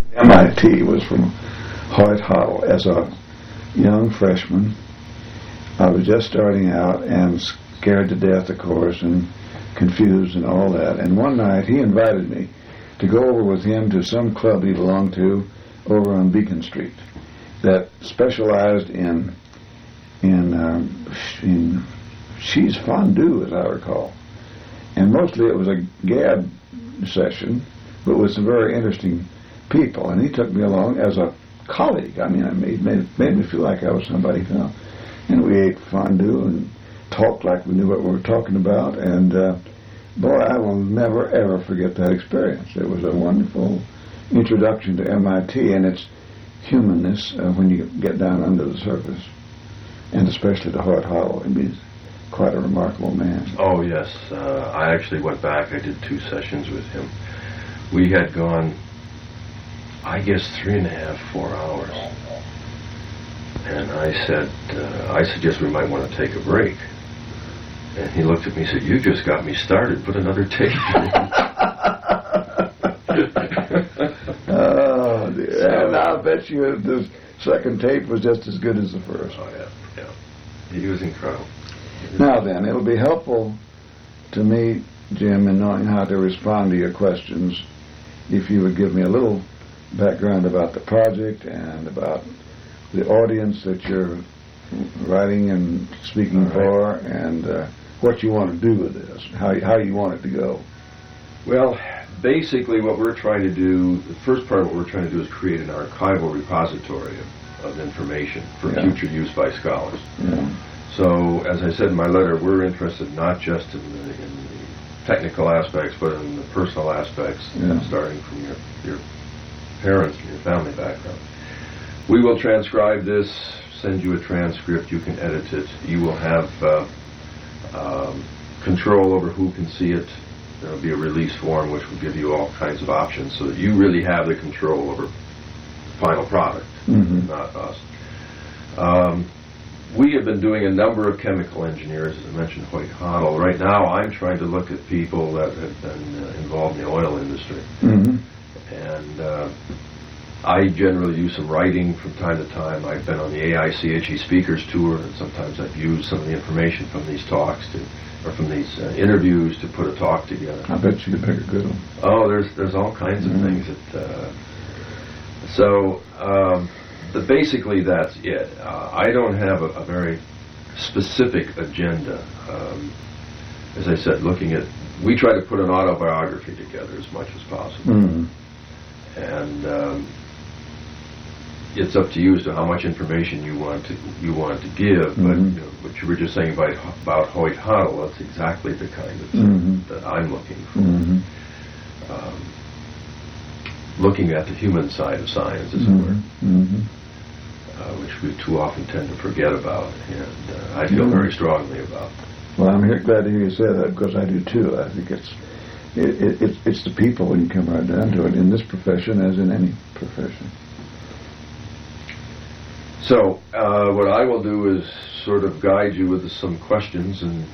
MIT was from Hoyt Hottle. As a young freshman, I was just starting out and scared to death, of course, and confused and all that. And one night he invited me to go over with him to some club he belonged to over on Beacon Street that specialized in cheese fondue, as I recall. And mostly it was a gab session, but with some very interesting people. And he took me along as a colleague. I mean, it made me feel like I was somebody, you know. And we ate fondue and talked like we knew what we were talking about. And boy, I will never, ever forget that experience. It was a wonderful introduction to MIT and its humanness when you get down under the surface. And especially to Hoyt Hottle. He's quite a remarkable man. Oh, yes. I actually went back. I did 2 sessions with him. We had gone, I guess, 3.5, 4 hours. And I said, I suggest we might want to take a break. And he looked at me and said, "You just got me started. Put another tape in." Oh, dear. So, and I'll bet you the second tape was just as good as the first. Oh, yeah. He was incredible. Now then, it'll be helpful to me, Jim, in knowing how to respond to your questions if you would give me a little background about the project and about the audience that you're writing and speaking for, and what you want to do with this, how you want it to go. Well, basically what we're trying to do, the first part of what we're trying to do is create an archival repository of information for future use by scholars. Yeah. So, as I said in my letter, we're interested not just in the technical aspects, but in the personal aspects, starting from your parents and your family background. We will transcribe this, send you a transcript, you can edit it, you will have control over who can see it. There will be a release form which will give you all kinds of options so that you really have the control over the final product, not us. We have been doing a number of chemical engineers, as I mentioned, Hoyt Hottle. Right now I'm trying to look at people that have been involved in the oil industry. And I generally do some writing from time to time. I've been on the AICHE speakers tour, and sometimes I've used some of the information from these talks or from these interviews to put a talk together. I bet you could make a good one. Oh, there's all kinds of things that. But basically that's it. I don't have a very specific agenda. As I said, we try to put an autobiography together as much as possible. And it's up to you as to how much information you want to give. But what you were just saying about Hoyt Hottle, that's exactly the kind of thing that I'm looking for. Looking at the human side of science, as it were, which we too often tend to forget about, and I feel very strongly about. Well, I'm glad to hear you say that, because I do too. I think it's the people when you come right down to it, in this profession as in any profession. So what I will do is sort of guide you with some questions, and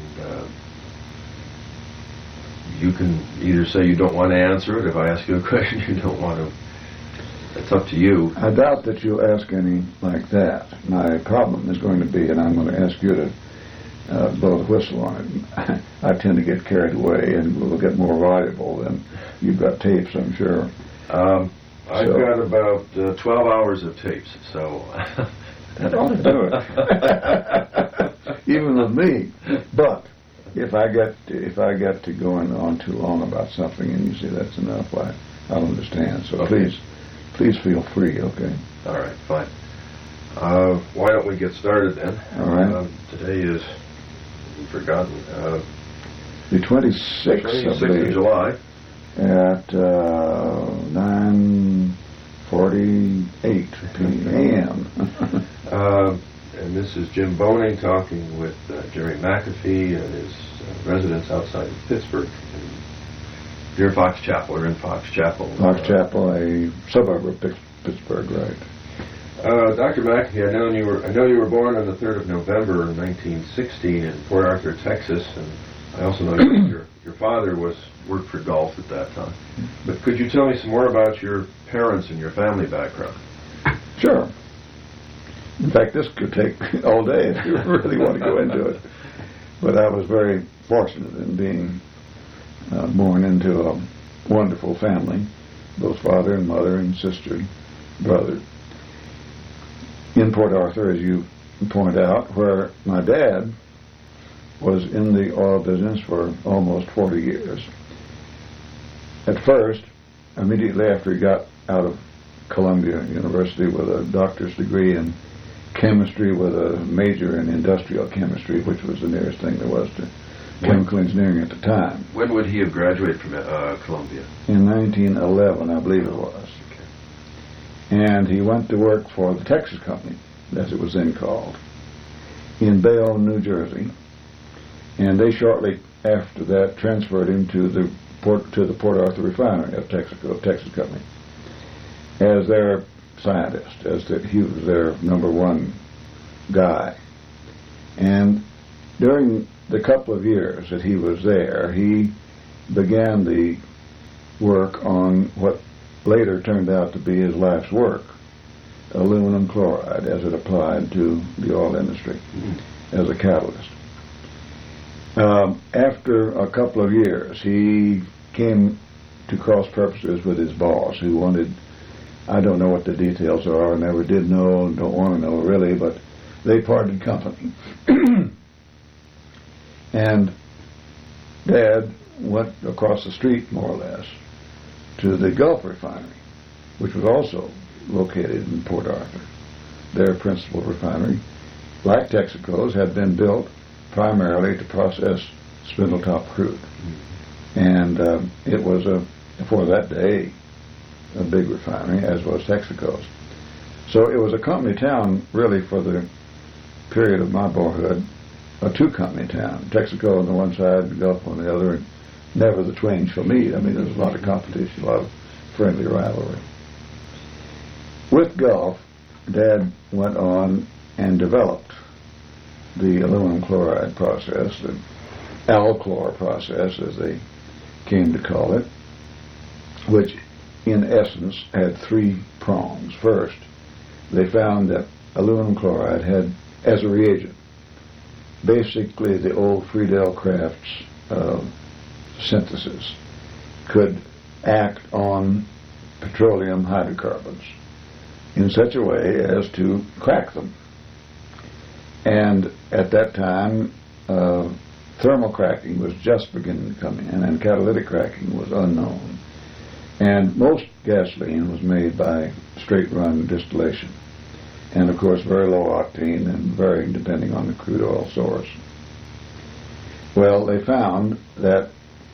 you can either say you don't want to answer it. If I ask you a question you don't want to, it's up to you. I doubt that you'll ask any like that. My problem is going to be, and I'm going to ask you to blow the whistle on it. I tend to get carried away, and we'll get more valuable than you've got tapes, I'm sure. I've got about 12 hours of tapes, so that ought to do it. Even with me. But if I get to going on too long about something, and you say that's enough, I'll understand. So please feel free. Okay. All right. Fine. Why don't we get started then? All right. Today is, I've forgotten. The 26th of July. At 9:48 p.m. And this is Jim Boning talking with Jerry McAfee and his residence outside of Pittsburgh, near Fox Chapel. We're in Fox Chapel. Fox Chapel, a suburb of Pittsburgh, right? Dr. McAfee, I know you were born on the 3rd of November 1916 in Port Arthur, Texas, and I also know your father worked for Gulf at that time. But could you tell me some more about your parents and your family background? Sure. In fact, this could take all day if you really want to go into it. But I was very fortunate in being born into a wonderful family, both father and mother and sister, brother, in Port Arthur, as you point out, where my dad was in the oil business for almost 40 years. At first, immediately after he got out of Columbia University with a doctor's degree in chemistry with a major in industrial chemistry, which was the nearest thing there was to chemical engineering at the time. When would he have graduated from Columbia? In 1911, I believe it was. Okay. And he went to work for the Texas Company, as it was then called, in Bayonne, New Jersey. And they shortly after that transferred him to the Port Arthur refinery of Texas Company as their scientist, he was their number one guy. And during the couple of years that he was there, he began the work on what later turned out to be his life's work, aluminum chloride, as it applied to the oil industry as a catalyst. After a couple of years, he came to cross purposes with his boss, who wanted, I don't know what the details are, I never did know, don't want to know really, but they parted company. And Dad went across the street, more or less, to the Gulf refinery, which was also located in Port Arthur. Their principal refinery, like Texaco's, had been built primarily to process spindletop crude. And it was, for that day, a big refinery, as was Texaco's. So it was a company town, really, for the period of my boyhood, a two-company town. Texaco on the one side, the Gulf on the other, and never the twain shall meet. I mean, there was a lot of competition, a lot of friendly rivalry. With Gulf, Dad went on and developed the aluminum chloride process, the Alchlor process, as they came to call it, which in essence had three prongs. First, they found that aluminum chloride had, as a reagent, basically the old Friedel-Crafts synthesis, could act on petroleum hydrocarbons in such a way as to crack them. And at that time, thermal cracking was just beginning to come in, and catalytic cracking was unknown. And most gasoline was made by straight-run distillation, and of course very low octane and varying depending on the crude oil source. Well, they found that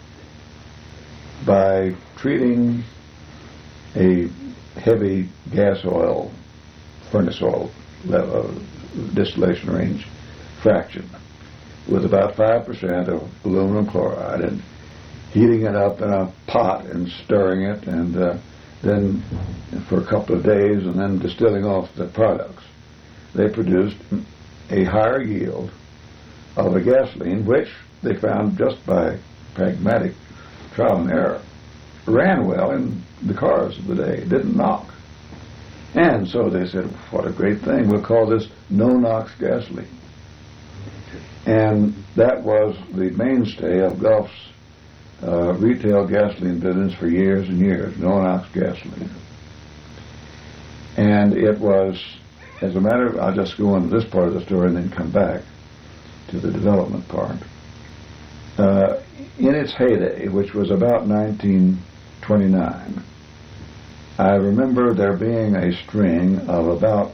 by treating a heavy gas oil, furnace oil distillation range fraction with about 5% of aluminum chloride and heating it up in a pot and stirring it, and then for a couple of days and then distilling off the products, they produced a higher yield of a gasoline, which they found just by pragmatic trial and error ran well in the cars of the day. It didn't knock. And so they said, what a great thing, we'll call this no-NOx gasoline. And that was the mainstay of Gulf's retail gasoline business for years and years, no-NOx gasoline. And it was, as a matter of, I'll just go on to this part of the story and then come back to the development part. In its heyday, which was about 1929, I remember there being a string of about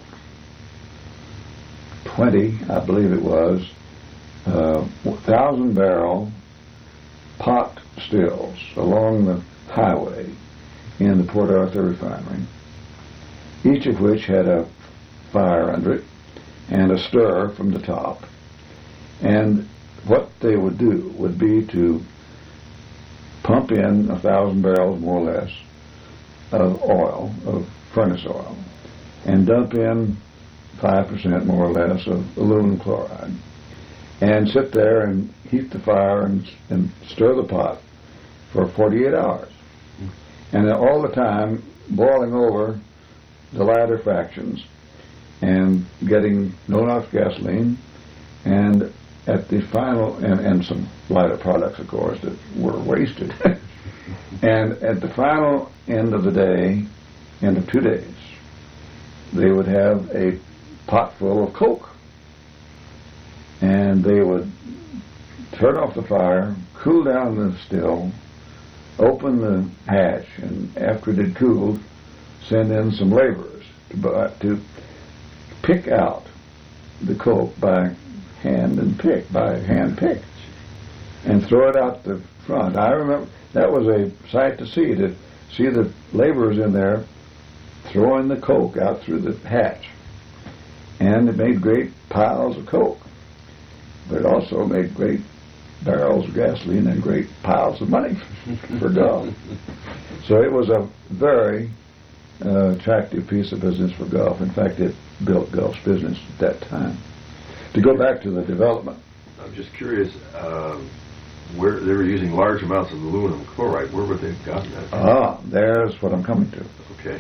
20, I believe it was, 1,000-barrel pot stills along the highway in the Port Arthur refinery, each of which had a fire under it and a stir from the top. And what they would do would be to pump in 1,000 barrels, more or less, of oil, of furnace oil, and dump in 5%, more or less, of aluminum chloride. and sit there and heat the fire and stir the pot for 48 hours. And all the time boiling over the lighter fractions and getting no-NOx gasoline, and at the final, and some lighter products, of course, that were wasted. And at the final end of the day, end of 2 days, they would have a pot full of Coke. And they would turn off the fire, cool down the still, open the hatch, and after it had cooled, send in some laborers to pick out the Coke by hand pick, and throw it out the front. I remember that was a sight to see the laborers in there throwing the Coke out through the hatch. And it made great piles of Coke. But it also made great barrels of gasoline and great piles of money for Gulf. So it was a very attractive piece of business for Gulf. In fact, it built Gulf's business at that time. To go back to the development. I'm just curious, where they were using large amounts of aluminum chloride. Where would they have gotten that? There's what I'm coming to. Okay.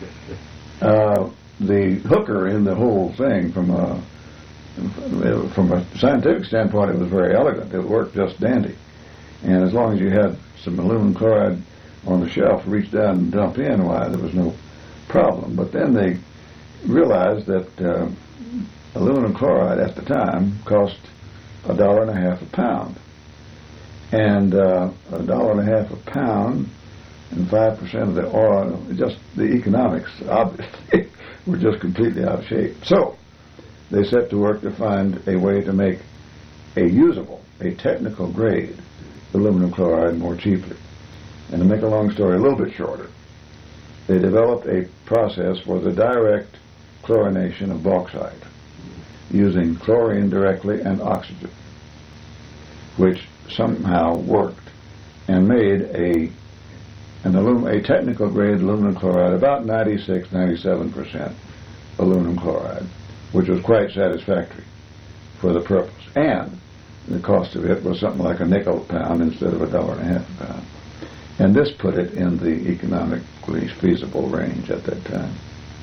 The hooker in the whole thing, from a scientific standpoint, it was very elegant. It worked just dandy. And as long as you had some aluminum chloride on the shelf, reach down and dump in, why, there was no problem. But then they realized that aluminum chloride at the time cost $1.50 a pound. And $1.50 a pound and 5% of the oil, just the economics, obviously, were just completely out of shape. So they set to work to find a way to make a usable, a technical grade aluminum chloride more cheaply. And to make a long story a little bit shorter, they developed a process for the direct chlorination of bauxite using chlorine directly and oxygen, which somehow worked and made a technical grade aluminum chloride, about 96-97% aluminum chloride, which was quite satisfactory for the purpose. And the cost of it was something like a nickel a pound instead of $1.50 a pound. And this put it in the economically feasible range at that time.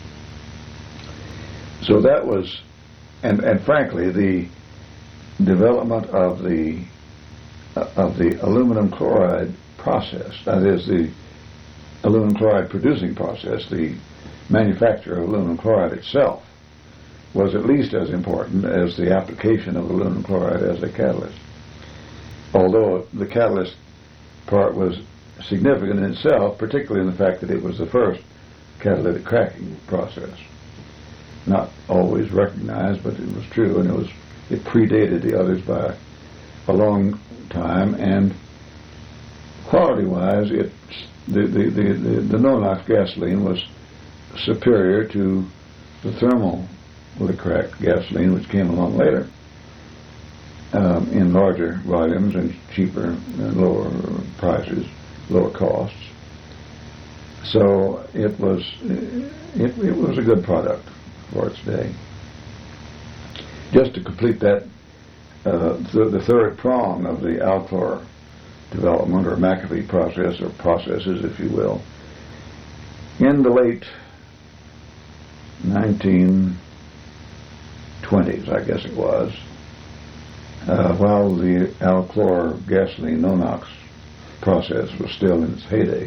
So that was, and frankly, the development of the aluminum chloride process, that is the aluminum chloride producing process, the manufacture of aluminum chloride itself, was at least as important as the application of aluminum chloride as a catalyst. Although the catalyst part was significant in itself, particularly in the fact that it was the first catalytic cracking process. Not always recognized, but it was true, and it predated the others by a long time, and quality-wise, the no-NOx gasoline was superior to the thermal cracked gasoline, which came along later in larger volumes and cheaper and lower prices, lower costs. So it was a good product for its day. Just to complete that, the third prong of the Alchlor development, or McAfee process, or processes, if you will, in the late 1920s, I guess it was, while the Alchlor gasoline no-NOx process was still in its heyday,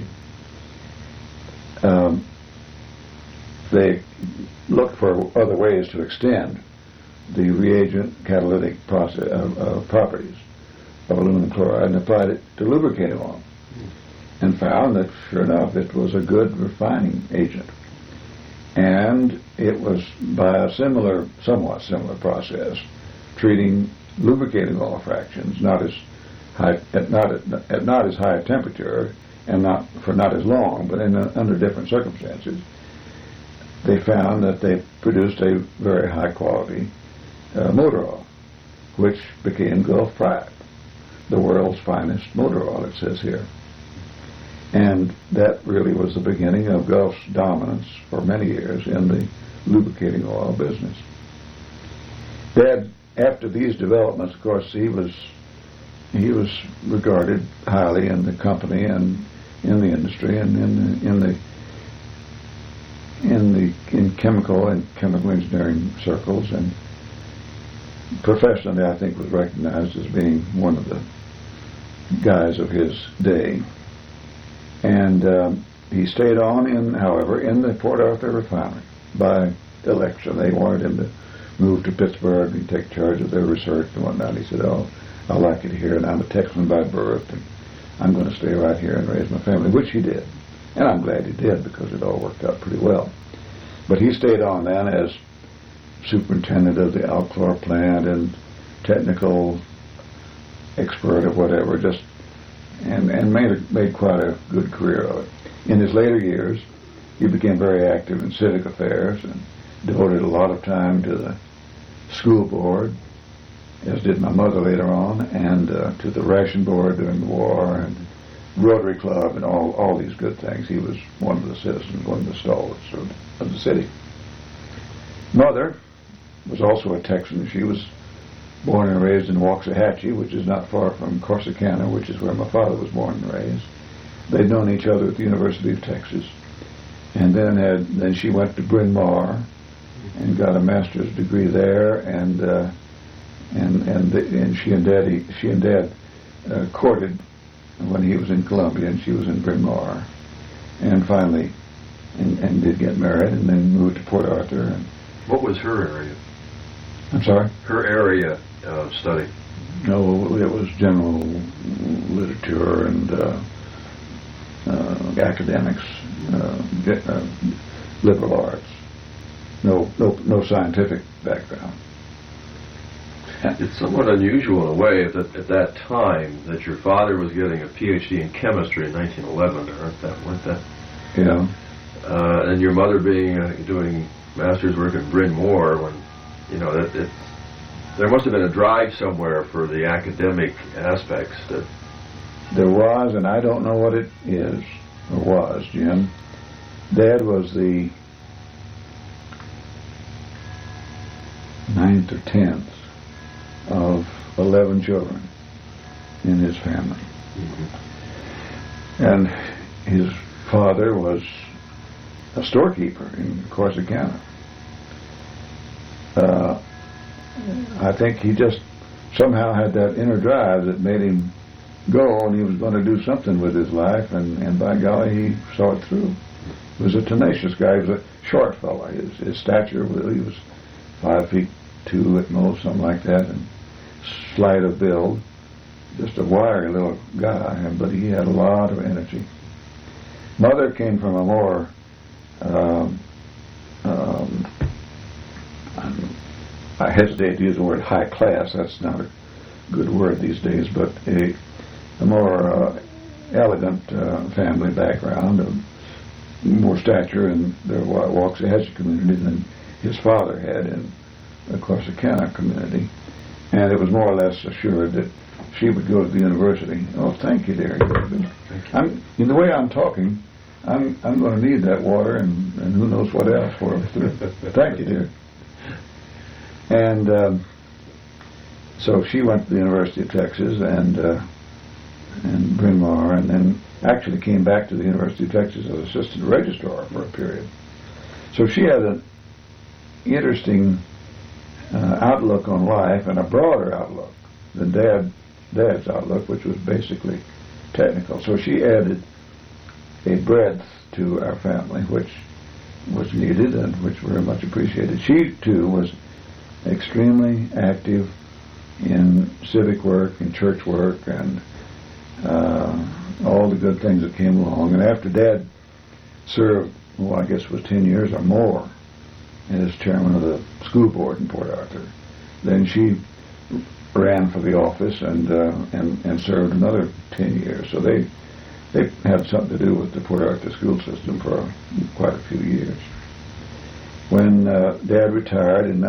they looked for other ways to extend the reagent catalytic process properties of aluminum chloride and applied it to lubricating oil, and found that, sure enough, it was a good refining agent. And it was by a somewhat similar process, treating lubricating oil fractions not as high, at not as high a temperature, and not as long, but under different circumstances. They found that they produced a very high quality motor oil, which became Gulf Pride, the world's finest motor oil, it says here. And that really was the beginning of Gulf's dominance for many years in the lubricating oil business. Dad after these developments, of course, he was regarded highly in the company and in the industry and in chemical engineering circles, and professionally, I think, was recognized as being one of the guys of his day. And he stayed on, however, in the Port Arthur refinery by election. They wanted him to move to Pittsburgh and take charge of their research and whatnot. He said, "Oh, I like it here, and I'm a Texan by birth, and I'm going to stay right here and raise my family," which he did. And I'm glad he did, because it all worked out pretty well. But he stayed on then as superintendent of the Alclor plant and technical expert or whatever, and made quite a good career of it. In his later years, he became very active in civic affairs and devoted a lot of time to the school board, as did my mother later on, and to the ration board during the war, and Rotary Club, and all these good things. He was one of the citizens, one of the stalwarts of the city. Mother was also a Texan. She was born and raised in Waxahachie, which is not far from Corsicana, which is where my father was born and raised. They'd known each other at the University of Texas, and then she went to Bryn Mawr and got a master's degree there, and she and Dad courted when he was in Columbia and she was in Bryn Mawr, and finally and did get married, and then moved to Port Arthur. And what was her area? I'm sorry? Her area of study? No, it was general literature and academics, liberal arts. No scientific background. It's somewhat unusual in a way that at that time that your father was getting a PhD in chemistry in 1911, weren't that? Yeah. And your mother doing master's work at Bryn Mawr, when there must have been a drive somewhere for the academic aspects. There was, and I don't know what it is or was, Jim. Dad was the 9th or 10th of 11 children in his family. Mm-hmm. And his father was a storekeeper in Corsicana. I think he just somehow had that inner drive that made him go, and he was going to do something with his life, and by golly, he saw it through. He was a tenacious guy. He was a short fellow. His stature, he was 5'2" at most, something like that, and slight of build, just a wiry little guy, but he had a lot of energy. Mother came from a more I hesitate to use the word high class. That's not a good word these days, but a more elegant family background, more stature in the Waxahachie community than his father had in the Corsicana community. And it was more or less assured that she would go to the university. Oh, thank you, dear. In the way I'm talking, I'm going to need that water and who knows what else for it. Thank you, dear. And so she went to the University of Texas and Bryn Mawr, and then actually came back to the University of Texas as assistant registrar for a period. So she had an interesting outlook on life, and a broader outlook than Dad's outlook, which was basically technical. So she added a breadth to our family, which was needed and which very much appreciated. She, too, was extremely active in civic work and church work and all the good things that came along. And after Dad served, I guess it was 10 years or more as chairman of the school board in Port Arthur, then she ran for the office and served another 10 years. So they had something to do with the Port Arthur school system for quite a few years. When Dad retired in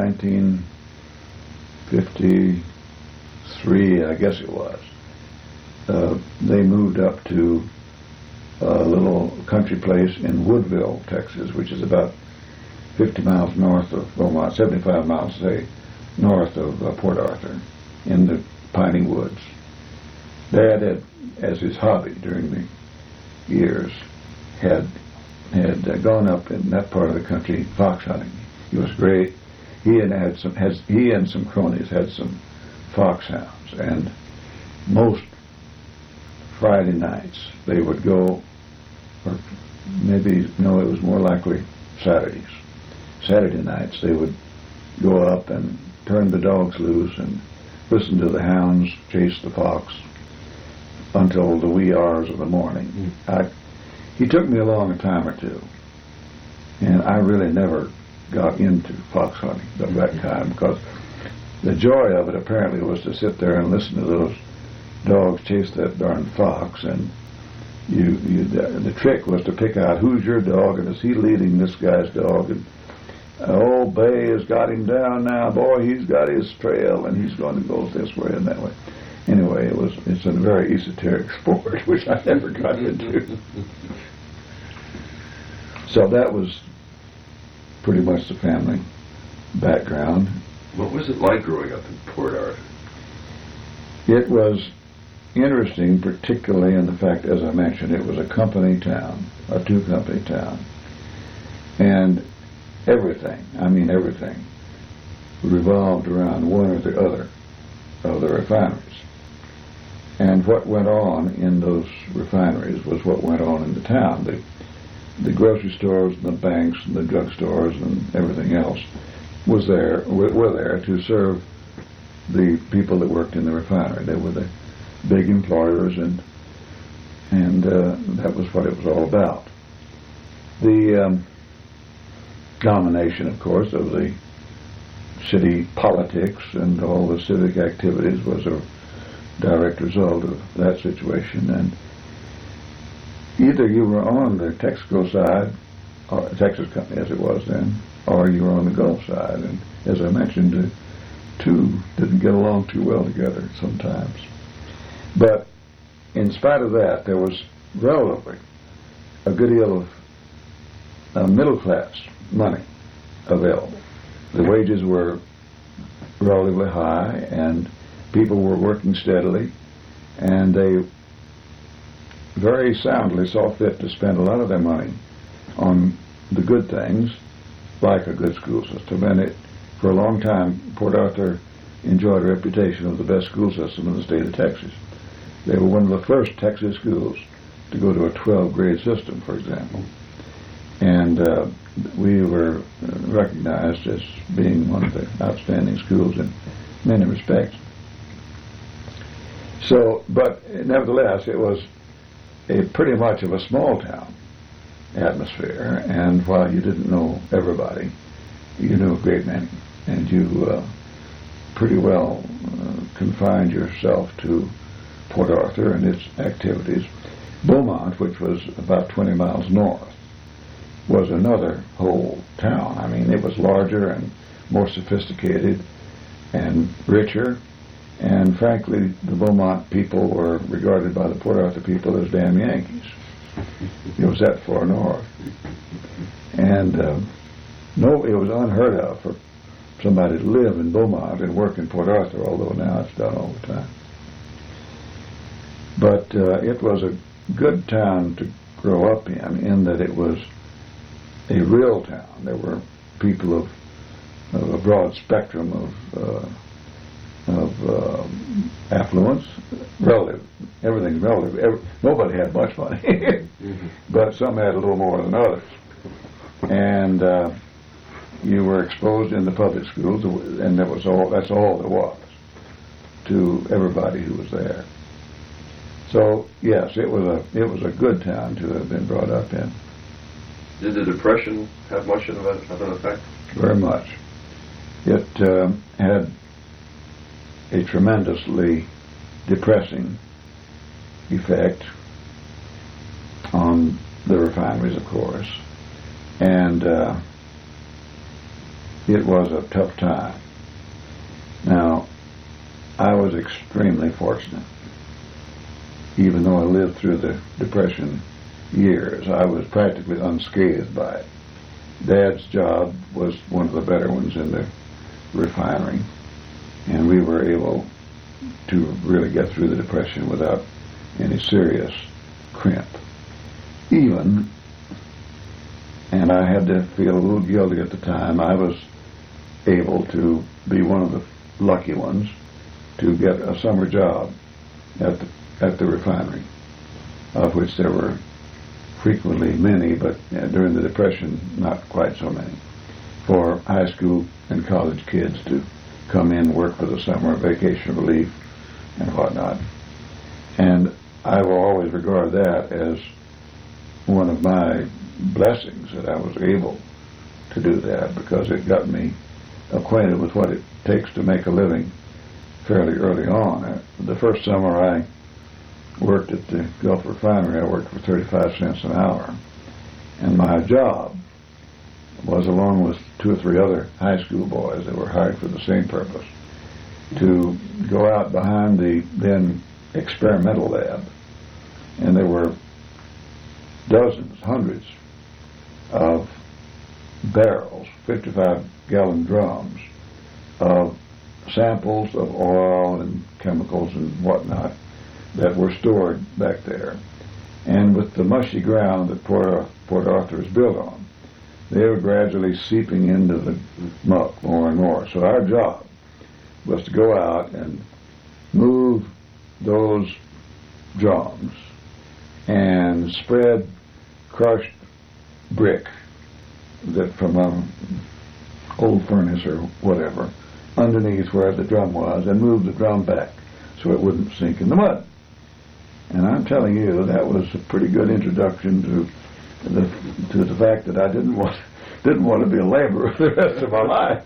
1953, I guess it was, they moved up to a little country place in Woodville, Texas, which is about 50 miles north of Beaumont, 75 miles, say, north of Port Arthur, in the piney woods. Dad had, as his hobby during the years, had gone up in that part of the country fox hunting. He was great. He and some cronies had some foxhounds, and most Friday nights they would go, or maybe no, it was more likely Saturdays. Saturday nights they would go up and turn the dogs loose and listen to the hounds chase the fox until the wee hours of the morning. He took me along a time or two, and I really never got into fox hunting of that kind, because the joy of it apparently was to sit there and listen to those dogs chase that darn fox, and the trick was to pick out who's your dog and is he leading this guy's dog, and old Bay has got him down now, boy, he's got his trail and he's going to go this way and that way. Anyway, it's a very esoteric sport which I never got into. So that was pretty much the family background. What was it like growing up in Port Arthur? It was interesting, particularly in the fact, as I mentioned, it was a company town, a two-company town. And everything revolved around one or the other of the refineries. And what went on in those refineries was what went on in the town. The grocery stores and the banks and the drugstores and everything else were there to serve the people that worked in the refinery. They were the big employers, and that was what it was all about. The domination, of course, of the city politics and all the civic activities was a direct result of that situation. And either you were on the Texaco side, or Texas Company as it was then, or you were on the Gulf side. And as I mentioned, the two didn't get along too well together sometimes. But in spite of that, there was relatively a good deal of middle-class money available. The wages were relatively high, and people were working steadily, and they very soundly saw fit to spend a lot of their money on the good things, like a good school system. And for a long time, Port Arthur enjoyed a reputation of the best school system in the state of Texas. They were one of the first Texas schools to go to a 12-grade system, for example. And we were recognized as being one of the outstanding schools in many respects. So, but nevertheless, it was pretty much of a small town atmosphere, and while you didn't know everybody, you knew a great many, and you pretty well confined yourself to Port Arthur and its activities. Beaumont, which was about 20 miles north, was another whole town. I mean, it was larger and more sophisticated and richer, and frankly, the Beaumont people were regarded by the Port Arthur people as damn Yankees. It was that far north. And it was unheard of for somebody to live in Beaumont and work in Port Arthur, although now it's done all the time. But it was a good town to grow up in that it was a real town. There were people of a broad spectrum of affluence, relative. Everything's relative. Nobody had much money, but some had a little more than others. And you were exposed in the public schools, and that's all there was to everybody who was there. So yes, it was a good town to have been brought up in. Did the Depression have much of an effect? Very much. It had a tremendously depressing effect on the refineries, of course, and it was a tough time. Now, I was extremely fortunate. Even though I lived through the Depression years, I was practically unscathed by it. Dad's job was one of the better ones in the refinery, And we were able to really get through the Depression without any serious crimp. Even, and I had to feel a little guilty at the time, I was able to be one of the lucky ones to get a summer job at the refinery, of which there were frequently many, but during the Depression, not quite so many, for high school and college kids to come in, work for the summer, vacation relief, and whatnot. And I will always regard that as one of my blessings, that I was able to do that, because it got me acquainted with what it takes to make a living fairly early on. The first summer I worked at the Gulf Refinery, I worked for 35 cents an hour. And my job was, along with 2 or 3 other high school boys that were hired for the same purpose, to go out behind the then experimental lab. And there were dozens, hundreds of barrels, 55-gallon drums of samples of oil and chemicals and whatnot that were stored back there. And with the mushy ground that Port Arthur is built on, they were gradually seeping into the muck more and more. So our job was to go out and move those drums and spread crushed brick that from an old furnace or whatever underneath where the drum was, and move the drum back so it wouldn't sink in the mud. And I'm telling you, that was a pretty good introduction to the fact that I didn't want to be a laborer the rest of my life.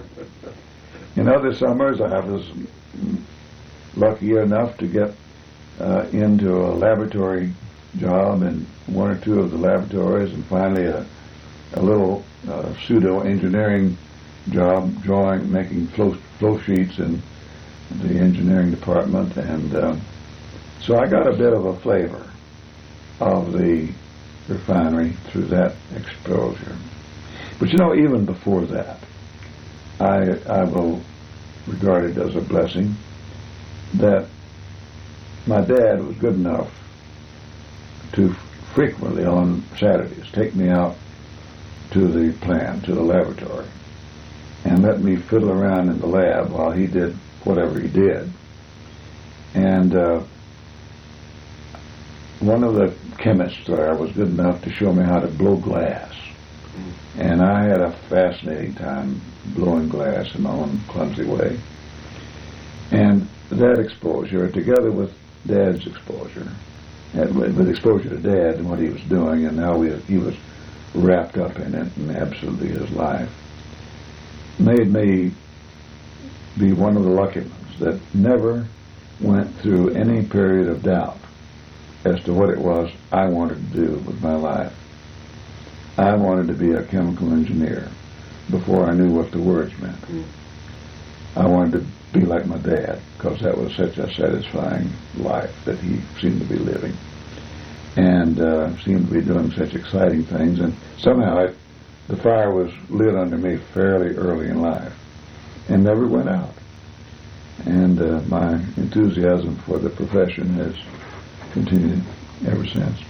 In other summers, I was lucky enough to get into a laboratory job in 1 or 2 of the laboratories, and finally a little pseudo-engineering job, making flow sheets in the engineering department, and so I got a bit of a flavor of the refinery through that exposure. But even before that, I will regard it as a blessing that my dad was good enough to frequently on Saturdays take me out to the plant, to the laboratory, and let me fiddle around in the lab while he did whatever he did. And one of the chemists there was good enough to show me how to blow glass. And I had a fascinating time blowing glass in my own clumsy way. And that exposure, together with Dad's exposure, with exposure to Dad and what he was doing, and how he was wrapped up in it and absolutely his life, made me be one of the lucky ones that never went through any period of doubt as to what it was I wanted to do with my life. I wanted to be a chemical engineer before I knew what the words meant. I wanted to be like my dad, because that was such a satisfying life that he seemed to be living, and seemed to be doing such exciting things. And somehow the fire was lit under me fairly early in life and never went out. And my enthusiasm for the profession has continued ever since.